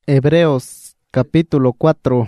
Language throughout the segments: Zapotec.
Hebreos capítulo 4.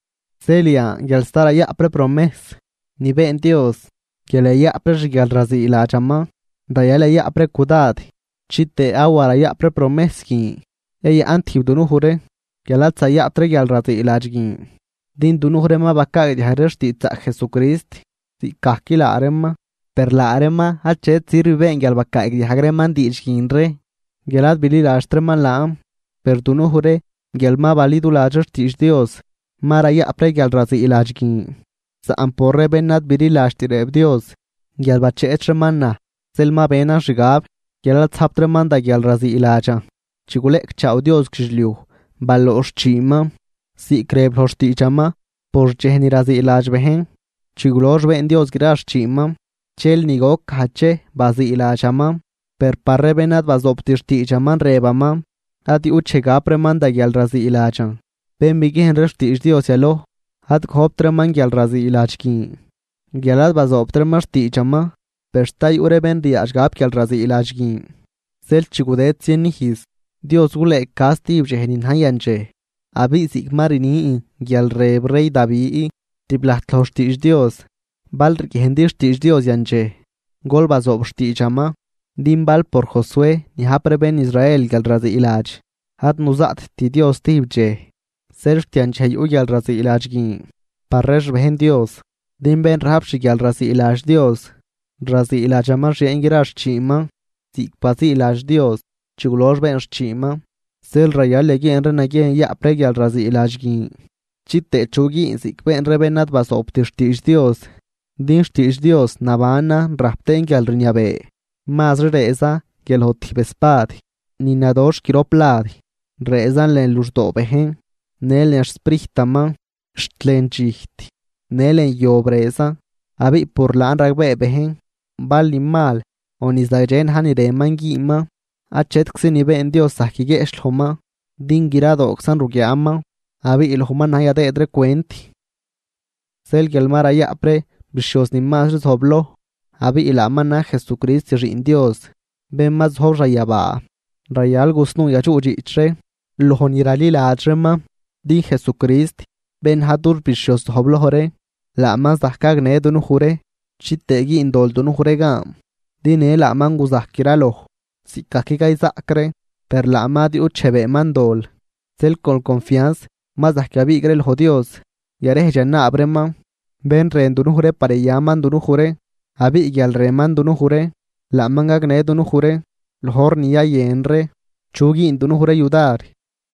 Celia y al estar allá pre promes, ni ven Dios, que le ya pre regal razi la chama, da ya le ya pre kudad, chite awara ya pre promeski, ella antib dunu hure, que la tsa ya tre gal razi la jgin. Din dunu hure ma baka ya haresti tsa Jesucrist, si kahkila arema, per la arema hachet sirvi ven gal baka ya hagreman di jgin re, gelad bili la astreman laam, per dunu hure, gelma validu la justice Dios, mara ya pre gal razi ilajgin. Sa amporre benat biri lashtireb Dios, gel bache etremanna, selma bena shigab, gel tsaptremanda gel razi ilaja. Chigulek chao Dios kishliu, ballo chima, si kreb hoshti chama, por chehni razi ilaj behen, chigulosh ben Dios girash chima, chel nigok hache bazi ilajama, per parre benat bazoptirti chaman rebama, ati uchega premanda gel razi ilajan. Ben bigihen reshti Dios yalo, hat khoptreman gel razi ilajkin. Gelad bazoptremas ti chama, perstay ure ben diashgab gel razi ilajkin. Sel chigudet sienihis, Dios gule kasti bjehenin hayanche. Abi sigmarini gel reb rey David, tiblahtloshti Dios. Bal rihendirti Dios yanche. Gol bazopshti chama. Dimbal por Josué ni hapre ben Israel gel razi ilaj. Hat nuzat ti Dios tibje. Sertian chay uyal razi ilajgin. Parresh behen Dios. Din ben rapshi gel razi ilaj Dios. Razi ilajamar she ingirash chima. Tik pasi ilaj Dios. Chigulosh ben chima. Sel rayal legien renagien ya pre gel razi ilajgin. Chitte chugi sik ben rebenat basoptish Dios. Din shtish Dios nabana rapten gel rinyabe. Mas reza que el hotibespad, ni nadosh kiroplad, rezan len lusdo behen, nelen sprichtama, stlenchicht, nelen yobreza, abi por lan ragbe behen, bali mal, onizdajen hanire mangima, achet xini ben Dios sakige eshloma, din girado oxan rugyama, abi ilhuma naya de edre cuenti. Sel gelmar ayapre, bishos ni mas hoblo. Abi ilamana Jesucrist rin Dios. Ben mas hob rayaba. Rayal gusnu yachuji ichre. Lohonirali la atrema. Din Jesucrist. Ben hadur bishos hoblo hore. La mas dahkagne dunu hure. Chitegi indol dunu hure gam. Dine la mangu zahkiralo. Si kakika izakre. Per la amadi uchebe mandol. Sel con confianza. Mas dahkabigre el jodios. Yareh janna abrema. Ben ren dunu hure pare yaman dunu hure. Abi gyal reman dunu hure, la manga gne dunu hure, lhor niya yenre, chugi dunu hure yudar,